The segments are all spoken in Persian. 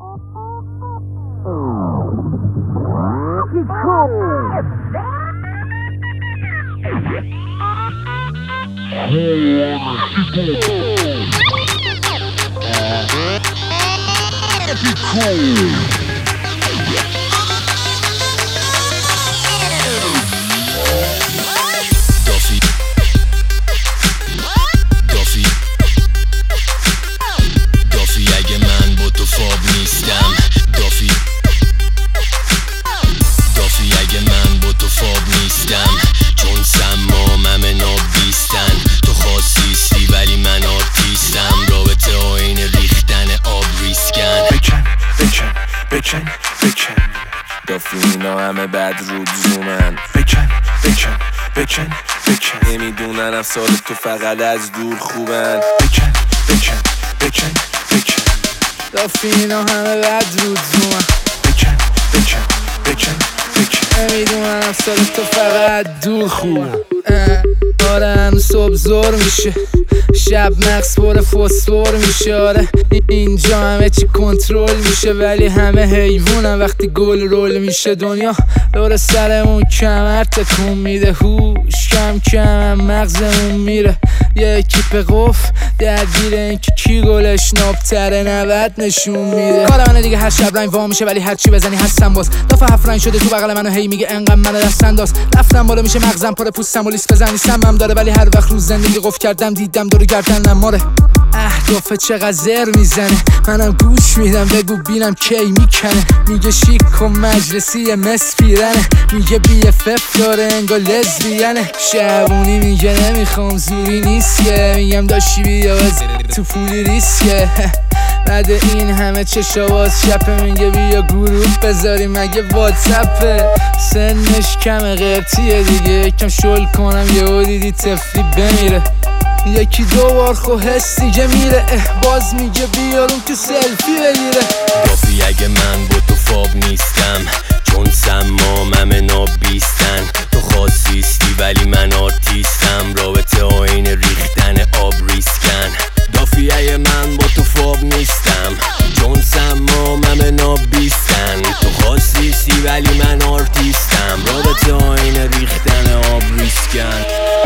دافی اگه من با تو خواب نیستم، دافی اگه من با تو خواب نیستم، چون سمامم نابیستن. تو خاصیستی ولی من آرتیستم، رابطه آین ریختن آب ریسکن. بکن بکن بکن بکن دافی اینا همه بد رود زومن. بکن بکن بکن بکن نمیدونن افسال تو فقط از دور خوبن. بکن بکن بکن بکن دافی اینا همه بد رود زومن. بکن بکن بکن بکن نمیدونن افسال تو فقط دور خوبن. آره هنوز صبح زور میشه، شب مغز پر فسفر میشه. آره اینجا همه چی کنترل میشه، ولی همه حیوانن وقتی گل رول میشه. دنیا دور سرمون کمر تکون میده، هوش کم کم مغزمون میره. یه اکیپ قف درگیره اینکه کی گلش نابتره 90 نشون میده. کار منه دیگه، هر شب رنگ وا میشه ولی هر چی بزنی هستم باز. دافع 7 رنگ شده تو بغل منو، هی میگه انقدر منو دست انداز. رفتم بالا میشه مغزم پر پوستم و لیست بزنی سمم داره، ولی هر وقت روز زندگی قف کردم دیدم دور گردنم ماره. اهدافه چقدر زر میزنه، منم گوش میدم بگو بینم کی میکنه. میگه شیک و مجلسی مسفیرنه، میگه BFF داره انگار لزبیانه. شبونی میگه نمیخوام زوری نیست که، میگم داشتی بیا تو پولی ریسکه. بعد این همه چشا باز چپه، میگه بیا گروه بذاریم مگه واتسپه. سنش کمه قبطیه دیگه، یکم شل کنم یهو دیدی تفلی بمیره. یکی دو بار خو حس دیگه میره، باز میگه بیارون که سلفی بگیره. دافی اگه من با تو خواب نیستم، چون سمامم نابیستن. تو خاصیستی ولی من آرتیستم، رابطه آین ریختن آب ریسکن. دافی اگه من با تو خواب نیستم، چون سمامم نابیستن. تو خاصیستی ولی من آرتیستم، رابطه آین ریختن آب ریسکن.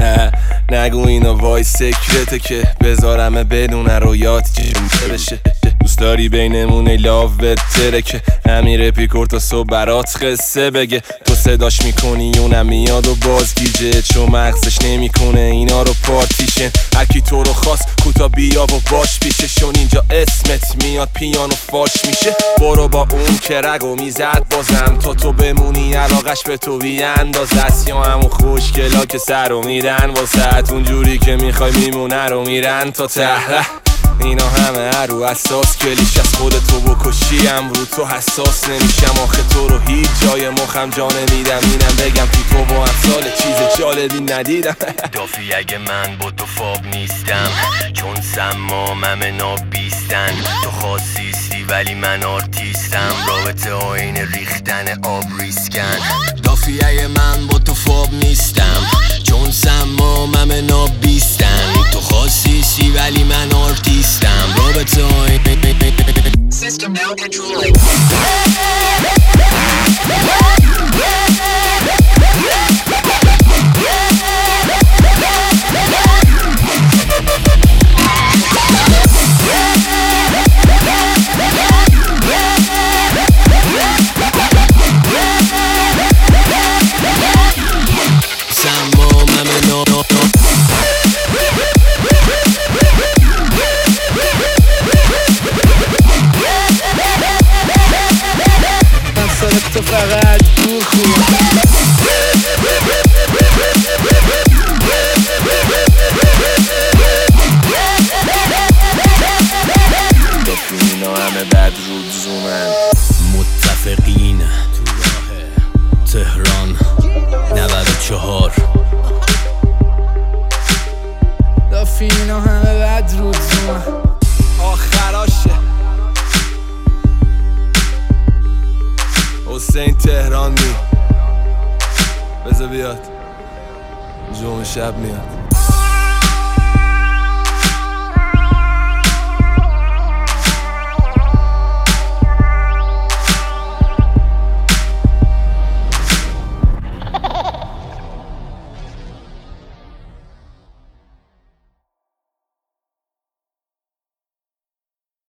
نگو اینا وای سکرته که بذارمه بدون رویات جون بشه. دوست داری بینمون لاو بتره که امیر پیکور تا صبح برات قصه بگه. تو صداش میکنی اونم میاد و بازگیجه، چون مغزش نمیکنه اینا رو پارتیشن. هرکی تو رو خواست کوتا بیا و باش پیشه، شون اینجا اسمت میاد پیانو فاش میشه. برو با اون که رگو میزد بازم، تا تو بمونی علاقش به تو بیانداز است. یا همون خوشگلا که سر رو میدن واسه اونجوری که میخوای میمونه رو میرن تا ته. اینا همه رو اساس کلیش از خودتو بکشیم، رو تو حساس نمیشم. آخه تو رو هیچ جای مخم جا نمیدم، اینم بگم تو با امثال چیز جالبی ندیدم. دافی اگه من با تو خواب نیستم، چون سمامم نابیستن. تو خاصیستی ولی من آرتیستم، رابطه آین ریختن آب ریسکن. دافی اگه من با تو خواب نیستم، چون سمامم نابیستن. تو خاصیستی ولی من آرتیستم، رابطه آین System now controlling. تو فقط دور خوبه. دافی اینا همه بد رود زومن. متفقین تو راه تهران 94. دافی اینا همه بد رود زومن. آخراشه حسین تهرانی، بذار بیاد جمعه شب میاد.